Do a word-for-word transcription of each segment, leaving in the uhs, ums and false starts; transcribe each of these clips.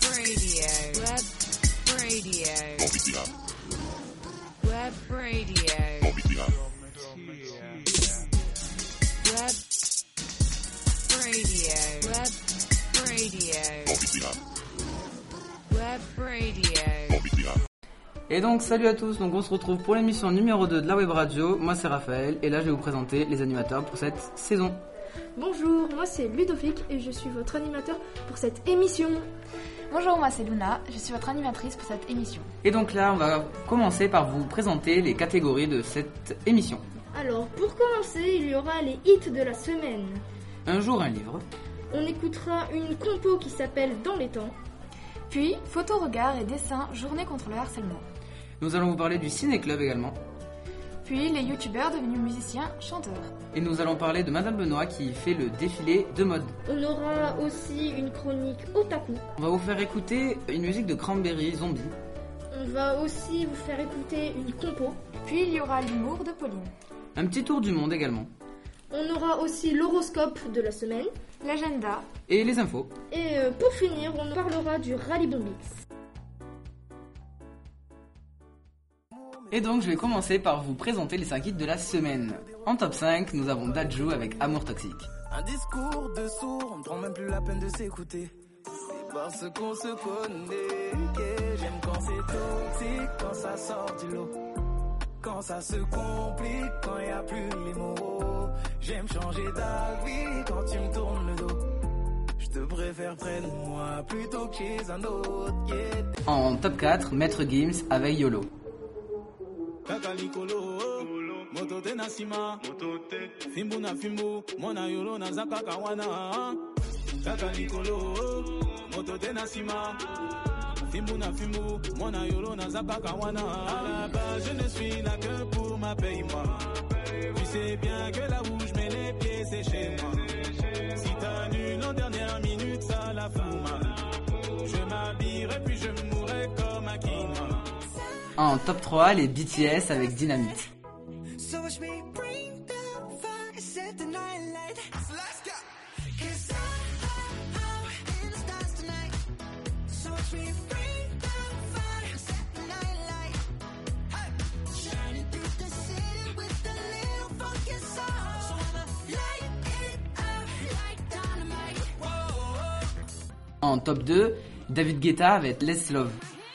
Web radio. Web radio. Web radio. Web radio. Et donc salut à tous, donc on se retrouve pour l'émission numéro deux de la web radio. Moi c'est Raphaël et là je vais vous présenter les animateurs pour cette saison. Bonjour, moi c'est Ludovic et je suis votre animateur pour cette émission. Bonjour, moi c'est Luna, je suis votre animatrice pour cette émission. Et donc là on va commencer par vous présenter les catégories de cette émission. Alors pour commencer, il y aura les hits de la semaine. Un jour un livre. On écoutera une compo qui s'appelle Dans les temps. Puis photo, regard et dessin, journée contre le harcèlement. Nous allons vous parler du ciné-club également. Puis les youtubeurs devenus musiciens, chanteurs. Et nous allons parler de Madame Benoît qui fait le défilé de mode. On aura aussi une chronique otaku. On va vous faire écouter une musique de Cranberry Zombie. On va aussi vous faire écouter une compo. Puis il y aura l'humour de Pauline. Un petit tour du monde également. On aura aussi l'horoscope de la semaine. L'agenda. Et les infos. Et euh, pour finir, on parlera du Rallye Bombix. Et donc je vais commencer par vous présenter les cinq hits de la semaine. En top cinq, nous avons Dadju avec Amour Toxique. Un discours de sourd, on ne prend même plus la peine de s'écouter. C'est parce qu'on se connaît que j'aime quand c'est toxique, quand ça sort du lot. Quand ça se complique, quand y a plus les mots. J'aime changer d'avis quand tu me tournes le dos. Je te préfère près de moi plutôt que chez un autre. Yeah. En top quatre, Maître Gims avec YOLO. Kakalikolo, moto te nasima, fimbu na fimbu, mona yolo na zaka kawana. Kakalikolo, moto te nasima, fimbu na fimbu, mona yolo na zaka kawana. À la base, je ne suis là que pour ma paye-moi. Tu sais bien que là où je mets les pieds, c'est chez moi. Si t'annules en dernière minute, ça la fout mal. Je m'habillerai puis je mourrai comme un quinoa. En top trois, les B T S avec Dynamite. En top deux, David Guetta avec Let's Love.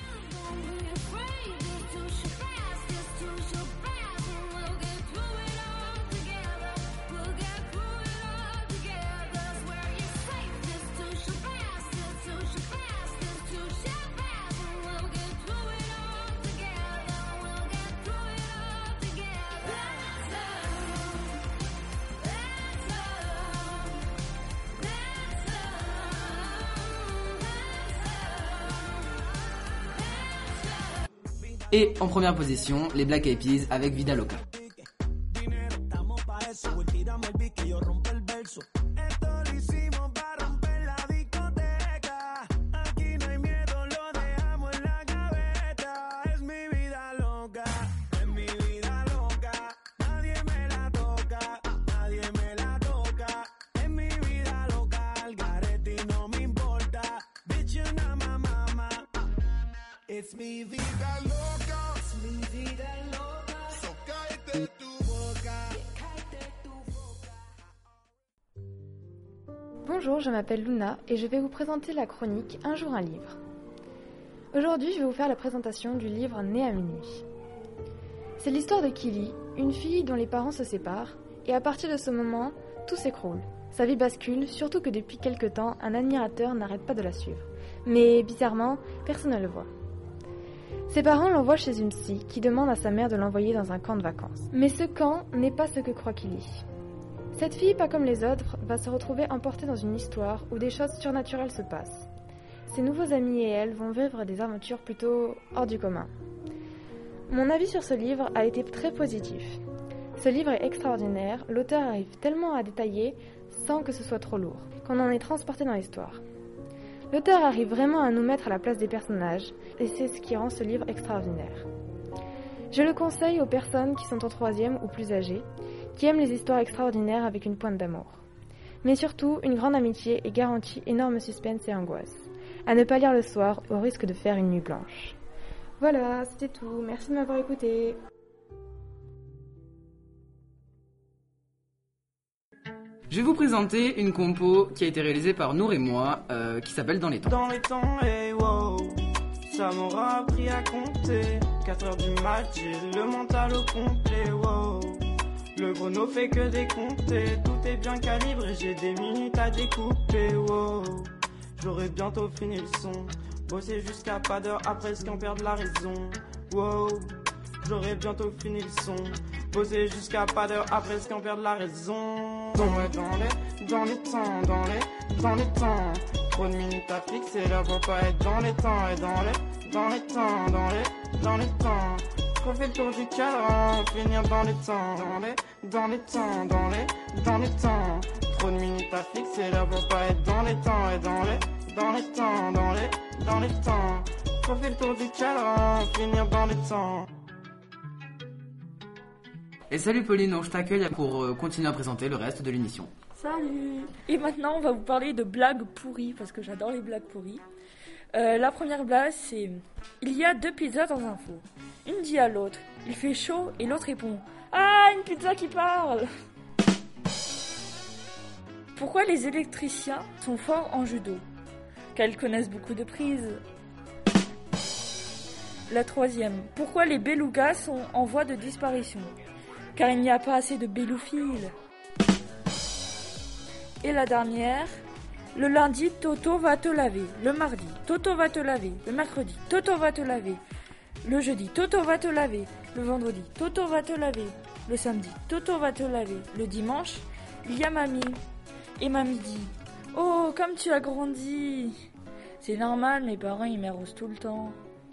Et en première position, les Black Eyed Peas avec Vida Loca. Bonjour, je m'appelle Luna et je vais vous présenter la chronique Un jour un livre. Aujourd'hui, je vais vous faire la présentation du livre Né à minuit. C'est l'histoire de Kili, une fille dont les parents se séparent, et à partir de ce moment, tout s'écroule. Sa vie bascule, surtout que depuis quelque temps, un admirateur n'arrête pas de la suivre. Mais bizarrement, personne ne le voit. Ses parents l'envoient chez une psy qui demande à sa mère de l'envoyer dans un camp de vacances. Mais ce camp n'est pas ce que croit Kili. Cette fille, pas comme les autres, va se retrouver emportée dans une histoire où des choses surnaturelles se passent. Ses nouveaux amis et elle vont vivre des aventures plutôt hors du commun. Mon avis sur ce livre a été très positif. Ce livre est extraordinaire, l'auteur arrive tellement à détailler sans que ce soit trop lourd, qu'on en est transporté dans l'histoire. L'auteur arrive vraiment à nous mettre à la place des personnages, et c'est ce qui rend ce livre extraordinaire. Je le conseille aux personnes qui sont en troisième ou plus âgées, qui aiment les histoires extraordinaires avec une pointe d'amour. Mais surtout, une grande amitié et garantit énorme suspense et angoisse. À ne pas lire le soir au risque de faire une nuit blanche. Voilà, c'était tout. Merci de m'avoir écouté. Je vais vous présenter une compo qui a été réalisée par Nour et moi, euh, qui s'appelle Dans les temps. Dans les temps, hey wow, ça m'aura appris à compter. quatre heures du mat, j'ai le mental au complet, wow. Le chrono fait que décompter, tout est bien calibré, j'ai des minutes à découper, wow. J'aurai bientôt fini le son, bosser jusqu'à pas d'heure après ce qu'on perd la raison, wow. J'aurai bientôt fini le son, bosser jusqu'à pas d'heure après ce qu'on perd la raison. Dans les, dans les, dans les temps, dans les, dans les temps. Trop de minutes à fixer là pour pas être dans les temps et dans les, dans les temps, dans les, dans les temps. Trop fait le tour du cadran, finir dans les temps, dans les, dans les temps, dans les, dans les temps. Trop de minutes à fixer là pour pas être dans les temps et dans les, dans les temps, dans les, dans les temps. Trop fait le tour du cadran, finir dans les temps. Et salut Pauline, donc je t'accueille pour euh, continuer à présenter le reste de l'émission. Salut! Et maintenant, on va vous parler de blagues pourries, parce que j'adore les blagues pourries. Euh, la première blague, c'est « Il y a deux pizzas dans un four. Une dit à l'autre « Il fait chaud » et l'autre répond « Ah, une pizza qui parle !» Pourquoi les électriciens sont forts en judo? Car ils connaissent beaucoup de prises. La troisième, pourquoi les belugas sont en voie de disparition? Car il n'y a pas assez de belouphiles. Et la dernière, le lundi, Toto va te laver. Le mardi, Toto va te laver. Le mercredi, Toto va te laver. Le jeudi, Toto va te laver. Le vendredi, Toto va te laver. Le samedi, Toto va te laver. Le dimanche, il y a mamie. Et mamie dit, oh, comme tu as grandi. C'est normal, mes parents, ils m'arrosent tout le temps.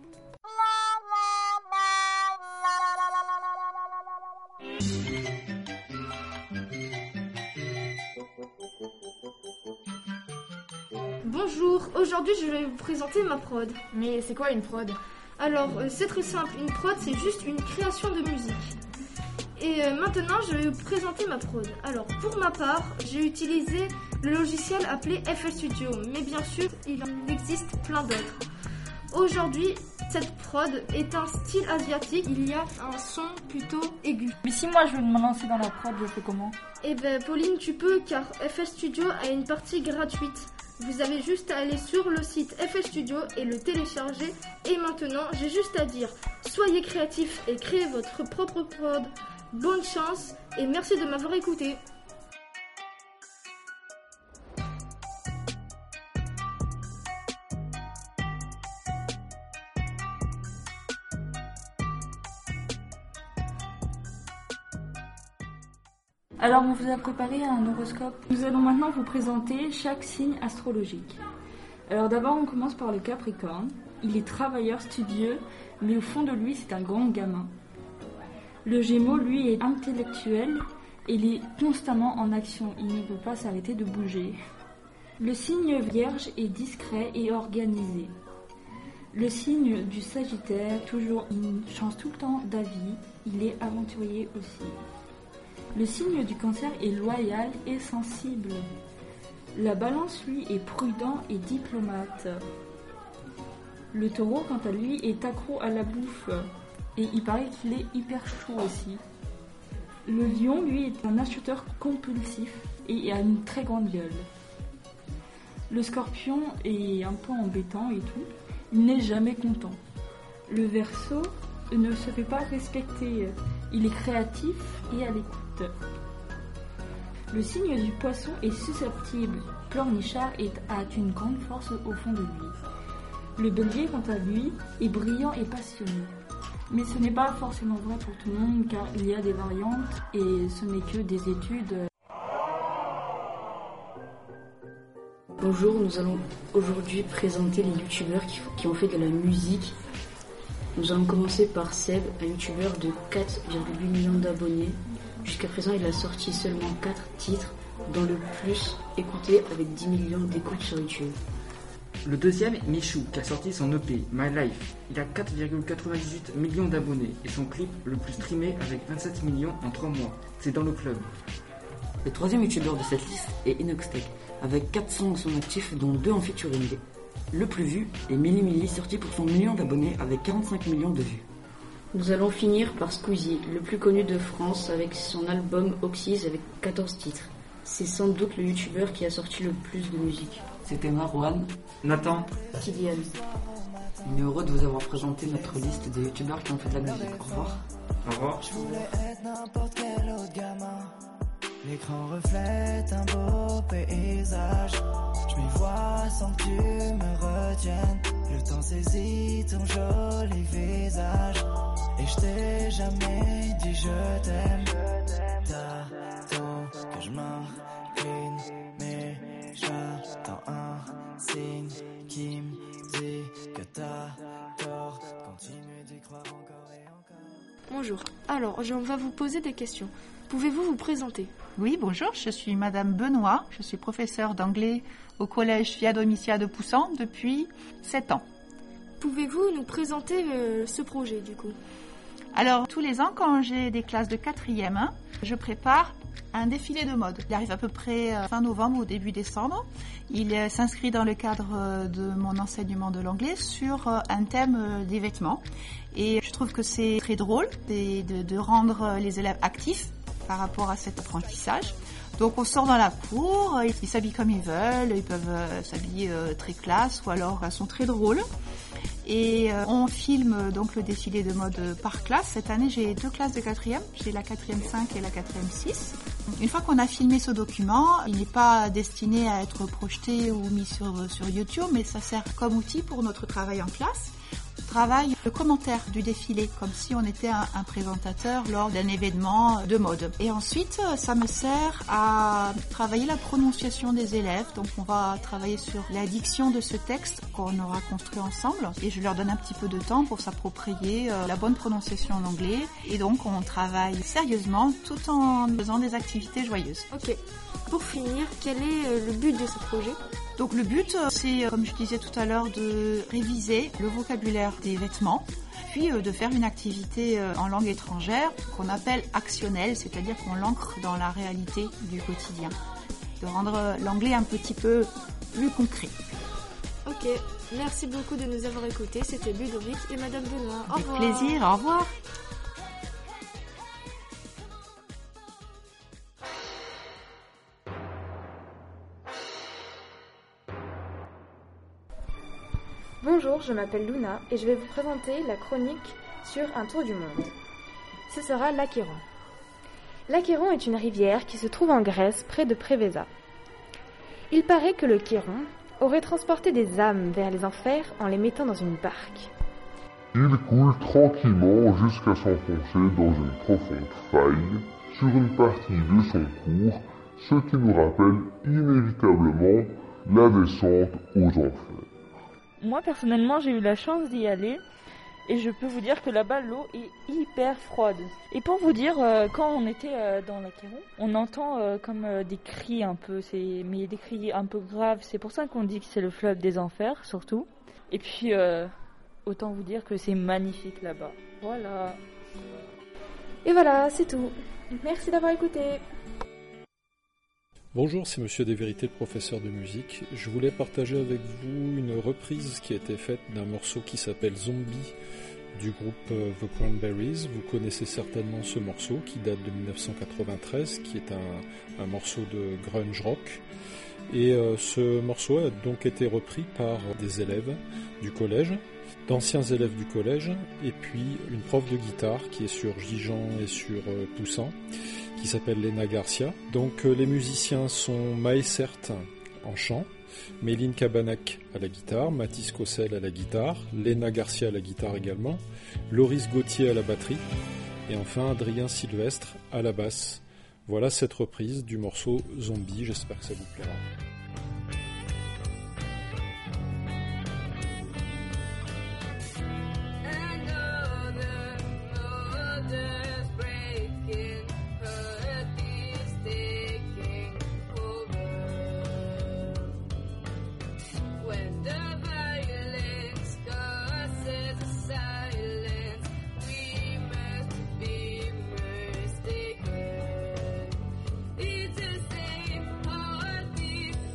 Bonjour, aujourd'hui je vais vous présenter ma prod. Mais c'est quoi une prod? Alors, euh, c'est très simple, une prod c'est juste une création de musique. Et euh, maintenant je vais vous présenter ma prod. Alors, pour ma part, j'ai utilisé le logiciel appelé F L Studio, mais bien sûr, il en existe plein d'autres. Aujourd'hui, cette prod est un style asiatique, il y a un son plutôt aigu. Mais si moi je veux me lancer dans la prod, je fais comment? Eh ben Pauline, tu peux car F L Studio a une partie gratuite. Vous avez juste à aller sur le site F L Studio et le télécharger. Et maintenant, j'ai juste à dire, soyez créatifs et créez votre propre prod. Bonne chance et merci de m'avoir écouté. Alors on vous a préparé un horoscope. Nous allons maintenant vous présenter chaque signe astrologique. Alors d'abord on commence par le Capricorne. Il est travailleur studieux, mais au fond de lui c'est un grand gamin. Le Gémeaux lui est intellectuel et il est constamment en action, il ne peut pas s'arrêter de bouger. Le signe Vierge est discret et organisé. Le signe du Sagittaire, toujours il change tout le temps d'avis, il est aventurier aussi. Le signe du Cancer est loyal et sensible. La Balance, lui, est prudent et diplomate. Le Taureau, quant à lui, est accro à la bouffe. Et il paraît qu'il est hyper chaud aussi. Le Lion, lui, est un acheteur compulsif et a une très grande gueule. Le Scorpion est un peu embêtant et tout. Il n'est jamais content. Le Verseau ne se fait pas respecter. Il est créatif et à l'écoute. Le signe du Poisson est susceptible. Pleurnichard est, a une grande force au fond de lui. Le Bélier, quant à lui, est brillant et passionné. Mais ce n'est pas forcément vrai pour tout le monde car il y a des variantes et ce n'est que des études. Bonjour, nous allons aujourd'hui présenter les youtubeurs qui, qui ont fait de la musique. Nous allons commencer par Seb, un youtubeur de quatre virgule huit millions d'abonnés. Jusqu'à présent, il a sorti seulement quatre titres, dont le plus écouté avec dix millions d'écoutes sur YouTube. Le deuxième est Michou, qui a sorti son E P, My Life. Il a quatre virgule quatre-vingt-dix-huit millions d'abonnés et son clip le plus streamé avec vingt-sept millions en trois mois. C'est dans le club. Le troisième youtubeur de cette liste est Inoxtech, avec quatre songs à son actif, dont deux en featuring. Le plus vu est Mili Mili, sorti pour son million d'abonnés avec quarante-cinq millions de vues. Nous allons finir par Squeezie, le plus connu de France avec son album Oxys avec quatorze titres. C'est sans doute le youtubeur qui a sorti le plus de musique. C'était Marwan. Nathan. Kylian. On est heureux de vous avoir présenté notre liste des youtubeurs qui ont fait de la musique. Au revoir. Au revoir. Je voulais être n'importe quel autre gamin. L'écran reflète un beau paysage. Je m'y vois sans que tu me retiennes. Le temps saisit ton joli visage. Et je t'ai jamais dit je t'aime. T'attends que je m'incline, mais j'attends un signe qui me dit que t'as tort. Continue d'y croire encore et encore. Bonjour. Alors, on va vous poser des questions. Pouvez-vous vous présenter ? Oui, bonjour, je suis Madame Benoît, je suis professeure d'anglais au collège Via Domitia de Poussan depuis sept ans. Pouvez-vous nous présenter euh, ce projet du coup ? Alors, tous les ans, quand j'ai des classes de quatrième, hein, je prépare un défilé de mode. Il arrive à peu près euh, fin novembre ou début décembre. Il euh, s'inscrit dans le cadre euh, de mon enseignement de l'anglais sur euh, un thème euh, des vêtements. Et je trouve que c'est très drôle de, de, de rendre les élèves actifs par rapport à cet apprentissage. Donc on sort dans la cour, ils s'habillent comme ils veulent, ils peuvent euh, s'habiller euh, très classe ou alors elles sont très drôles. Et euh, on filme donc le défilé de mode par classe. Cette année j'ai deux classes de quatrième, j'ai la quatrième cinq et la quatrième six. Une fois qu'on a filmé ce document, il n'est pas destiné à être projeté ou mis sur, sur YouTube, mais ça sert comme outil pour notre travail en classe. Travail le commentaire du défilé, comme si on était un, un présentateur lors d'un événement de mode. Et ensuite, ça me sert à travailler la prononciation des élèves. Donc on va travailler sur la diction de ce texte qu'on aura construit ensemble. Et je leur donne un petit peu de temps pour s'approprier euh, la bonne prononciation en anglais. Et donc on travaille sérieusement tout en faisant des activités joyeuses. Ok. Pour finir, quel est le but de ce projet ? Donc le but, c'est, comme je disais tout à l'heure, de réviser le vocabulaire des vêtements, puis de faire une activité en langue étrangère qu'on appelle actionnelle, c'est-à-dire qu'on l'ancre dans la réalité du quotidien, de rendre l'anglais un petit peu plus concret. Ok, merci beaucoup de nous avoir écoutés, c'était Ludovic et Madame Benoît. Au Avec revoir. plaisir, au revoir. Bonjour, je m'appelle Luna et je vais vous présenter la chronique sur un tour du monde. Ce sera l'Achéron. L'Achéron est une rivière qui se trouve en Grèce, près de Prévésa. Il paraît que le Chéron aurait transporté des âmes vers les enfers en les mettant dans une barque. Il coule tranquillement jusqu'à s'enfoncer dans une profonde faille sur une partie de son cours, ce qui nous rappelle inévitablement la descente aux enfers. Moi, personnellement, j'ai eu la chance d'y aller et je peux vous dire que là-bas, l'eau est hyper froide. Et pour vous dire, euh, quand on était euh, dans l'Achéron, on entend euh, comme euh, des cris un peu, c'est... mais des cris un peu graves. C'est pour ça qu'on dit que c'est le fleuve des enfers, surtout. Et puis, euh, autant vous dire que c'est magnifique là-bas. Voilà. Et voilà, c'est tout. Merci d'avoir écouté. Bonjour, c'est Monsieur Desvérités, le professeur de musique. Je voulais partager avec vous une reprise qui a été faite d'un morceau qui s'appelle Zombie du groupe The Cranberries. Vous connaissez certainement ce morceau qui date de dix-neuf cent quatre-vingt-treize, qui est un, un morceau de grunge rock. Et euh, ce morceau a donc été repris par des élèves du collège, d'anciens élèves du collège, et puis une prof de guitare qui est sur Gijan et sur euh, Poussan, qui s'appelle Lena Garcia. Donc euh, les musiciens sont Maësert en chant, Méline Cabanac à la guitare, Mathis Cossel à la guitare, Lena Garcia à la guitare également, Loris Gauthier à la batterie, et enfin Adrien Sylvestre à la basse. Voilà cette reprise du morceau Zombie, j'espère que ça vous plaira. It's the same heartbeat.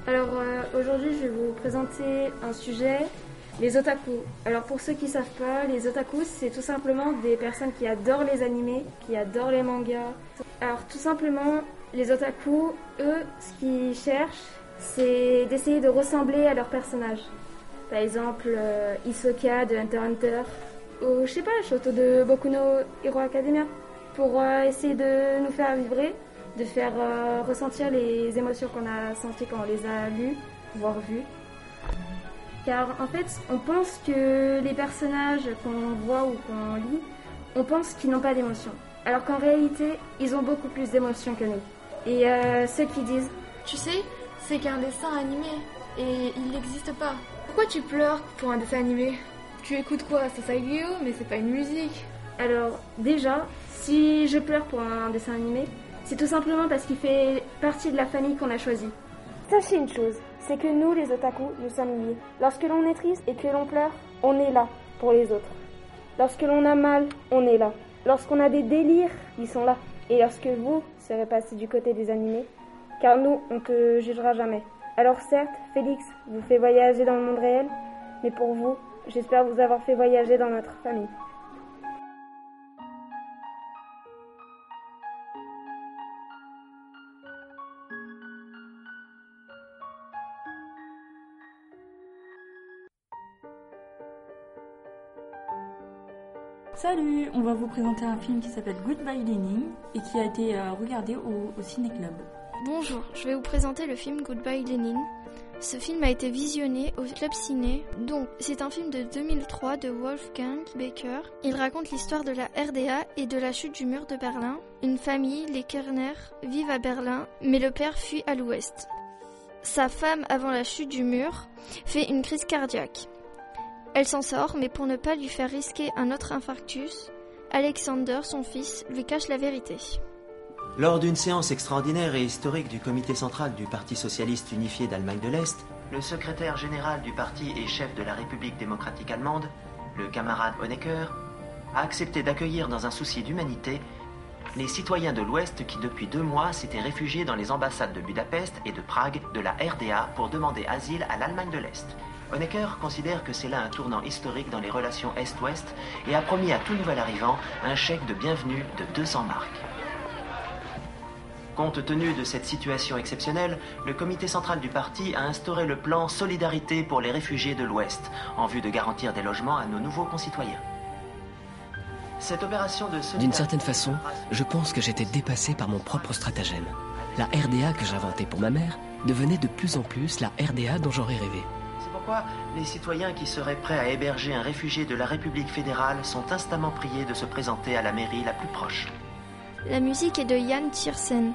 Alors euh, aujourd'hui, je vais vous présenter un sujet, les otaku. Alors pour ceux qui ne savent pas, les otaku, c'est tout simplement des personnes qui adorent les animés, qui adorent les mangas. Alors tout simplement, les otaku, eux, ce qu'ils cherchent, c'est d'essayer de ressembler à leur personnage. Par exemple, euh, Hisoka de Hunter x Hunter, ou je sais pas, Shoto de Boku no Hero Academia, pour euh, essayer de nous faire vibrer, de faire euh, ressentir les émotions qu'on a senties quand on les a lues, voire vues. Car en fait, on pense que les personnages qu'on voit ou qu'on lit, on pense qu'ils n'ont pas d'émotions. Alors qu'en réalité, ils ont beaucoup plus d'émotions que nous. Et euh, ceux qui disent « Tu sais, c'est qu'un dessin animé, et il n'existe pas. Pourquoi tu pleures pour un dessin animé ? Tu écoutes quoi ? Sasageyo, mais c'est pas une musique. » Alors déjà, si je pleure pour un dessin animé, c'est tout simplement parce qu'il fait partie de la famille qu'on a choisie. Sachez une chose, c'est que nous, les otaku, nous sommes liés. Lorsque l'on est triste et que l'on pleure, on est là pour les autres. Lorsque l'on a mal, on est là. Lorsqu'on a des délires, ils sont là. Et lorsque vous serez passé du côté des animés, car nous, on ne te jugera jamais. Alors certes, Félix vous fait voyager dans le monde réel, mais pour vous, j'espère vous avoir fait voyager dans notre famille. Salut, on va vous présenter un film qui s'appelle Goodbye Lenin et qui a été euh, regardé au, au Ciné-Club. Bonjour, je vais vous présenter le film Goodbye Lenin. Ce film a été visionné au Club Ciné. Donc, c'est un film de deux mille trois de Wolfgang Becker. Il raconte l'histoire de la R D A et de la chute du mur de Berlin. Une famille, les Kerner, vivent à Berlin, mais le père fuit à l'ouest. Sa femme, avant la chute du mur, fait une crise cardiaque. Elle s'en sort, mais pour ne pas lui faire risquer un autre infarctus, Alexander, son fils, lui cache la vérité. Lors d'une séance extraordinaire et historique du comité central du Parti socialiste unifié d'Allemagne de l'Est, le secrétaire général du parti et chef de la République démocratique allemande, le camarade Honecker, a accepté d'accueillir dans un souci d'humanité les citoyens de l'Ouest qui depuis deux mois s'étaient réfugiés dans les ambassades de Budapest et de Prague de la R D A pour demander asile à l'Allemagne de l'Est. Honecker considère que c'est là un tournant historique dans les relations Est-Ouest et a promis à tout nouvel arrivant un chèque de bienvenue de deux cents marks. Compte tenu de cette situation exceptionnelle, le comité central du parti a instauré le plan Solidarité pour les réfugiés de l'Ouest, en vue de garantir des logements à nos nouveaux concitoyens. Cette opération de solidarité... D'une certaine façon, je pense que j'étais dépassé par mon propre stratagème. La R D A que j'inventais pour ma mère devenait de plus en plus la R D A dont j'aurais rêvé. C'est pourquoi les citoyens qui seraient prêts à héberger un réfugié de la République fédérale sont instamment priés de se présenter à la mairie la plus proche. La musique est de Jan Tiersen.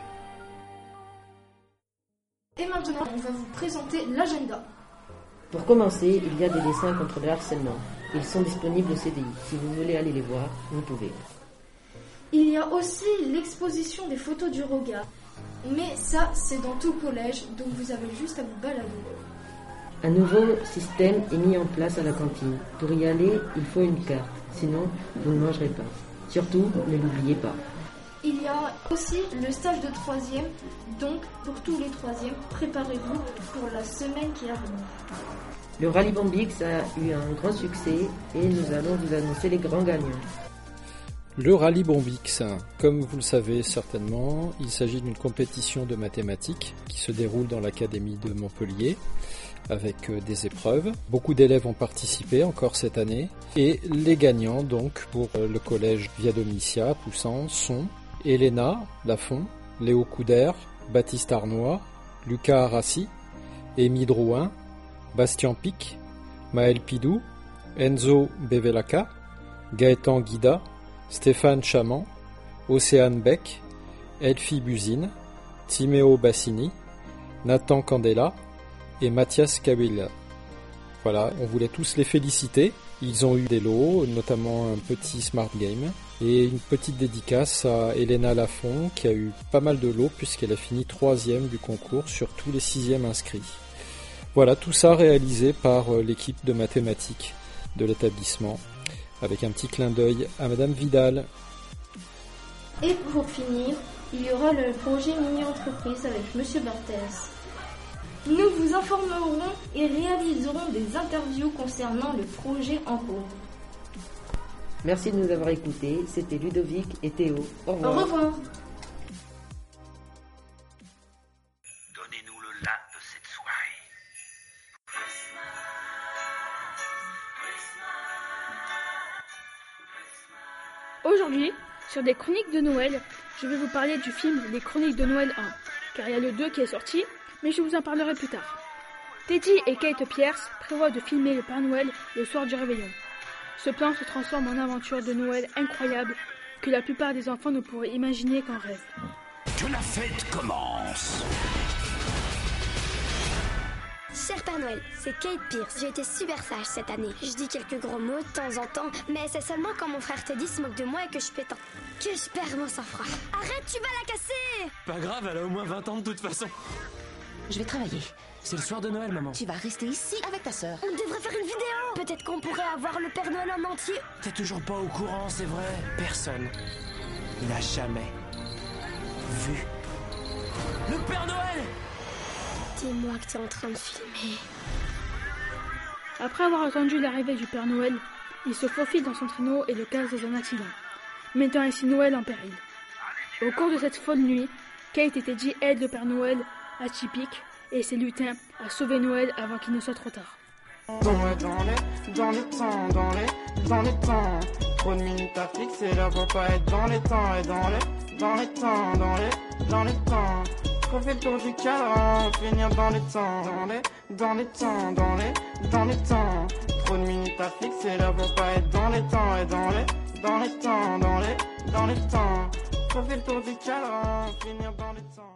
Et maintenant, on va vous présenter l'agenda. Pour commencer, il y a des dessins contre le harcèlement. Ils sont disponibles au C D I. Si vous voulez aller les voir, vous pouvez. Il y a aussi l'exposition des photos du regard. Mais ça, c'est dans tout collège, donc vous avez juste à vous balader. Un nouveau système est mis en place à la cantine. Pour y aller, il faut une carte. Sinon, vous ne mangerez pas. Surtout, ne l'oubliez pas. Il y a aussi le stage de troisième, donc pour tous les troisièmes, préparez-vous pour la semaine qui arrive. Le Rallye Bombix a eu un grand succès et nous allons vous annoncer les grands gagnants. Le Rallye Bombix, comme vous le savez certainement, il s'agit d'une compétition de mathématiques qui se déroule dans l'Académie de Montpellier avec des épreuves. Beaucoup d'élèves ont participé encore cette année et les gagnants donc pour le collège Via Domitia Poussan sont Elena Lafont, Léo Couder, Baptiste Arnois, Lucas Arassi, Émy Drouin, Bastien Pic, Maël Pidou, Enzo Bevelaka, Gaëtan Guida, Stéphane Chaman, Océane Beck, Elfie Buzine, Timéo Bassini, Nathan Candela et Mathias Kabila. Voilà, on voulait tous les féliciter. Ils ont eu des lots, notamment un petit Smart Game et une petite dédicace à Elena Lafont qui a eu pas mal de lots puisqu'elle a fini troisième du concours sur tous les sixièmes inscrits. Voilà, tout ça réalisé par l'équipe de mathématiques de l'établissement avec un petit clin d'œil à Madame Vidal. Et pour finir, il y aura le projet mini-entreprise avec Monsieur Barthès. Nous vous informerons et réaliserons des interviews concernant le projet en cours. Merci de nous avoir écoutés. C'était Ludovic et Théo. Au revoir. Au revoir. Donnez-nous le là de cette soirée. Aujourd'hui, sur des chroniques de Noël, je vais vous parler du film Les Chroniques de Noël un, car il y a le deux qui est sorti, mais je vous en parlerai plus tard. Teddy et Kate Pierce prévoient de filmer le Père Noël le soir du réveillon. Ce plan se transforme en aventure de Noël incroyable que la plupart des enfants ne pourraient imaginer qu'en rêve. Que la fête commence. Cher Père Noël, c'est Kate Pierce. J'ai été super sage cette année. Je dis quelques gros mots de temps en temps, mais c'est seulement quand mon frère Teddy se moque de moi et que je pétante. Que je perds mon sang-froid. Arrête, tu vas la casser! Pas grave, elle a au moins vingt ans de toute façon. Je vais travailler. C'est le soir de Noël, maman. Tu vas rester ici avec ta sœur. On devrait faire une vidéo. Peut-être qu'on pourrait avoir le Père Noël en entier. T'es toujours pas au courant, c'est vrai. Personne n'a jamais vu le Père Noël. Dis-moi que t'es en train de filmer. Après avoir attendu l'arrivée du Père Noël, il se faufile dans son traîneau et le casse dans un accident, mettant ainsi Noël en péril. Au cours de cette folle nuit, Kate et Teddy aident le Père Noël atypique et ses lutins à sauver Noël avant qu'il ne soit trop tard. Dans les, dans les, dans les temps, dans les, dans les temps. Trop de minutes à fixer là pour pas être dans les temps. Et dans les, dans les temps, dans les, dans les temps. Trop fait le tour du cadran, finir dans les temps. Dans les, dans les temps, dans les, dans les temps. Trop de minutes à fixer là pour pas être dans les temps. Et dans les, dans les temps, dans les, dans les temps. Trop fait le tour du cadran, finir dans les temps.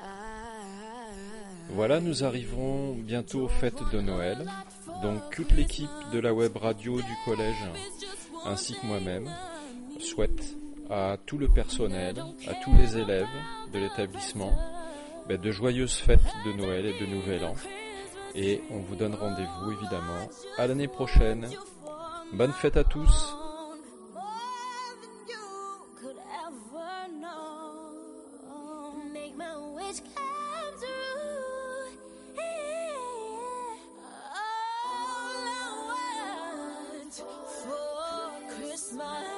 Voilà, nous arriverons bientôt aux fêtes de Noël. Donc toute l'équipe de la web radio du collège, ainsi que moi-même, souhaite à tout le personnel, à tous les élèves de l'établissement, ben, de joyeuses fêtes de Noël et de Nouvel An. Et on vous donne rendez-vous évidemment à l'année prochaine. Bonne fête à tous! Christmas.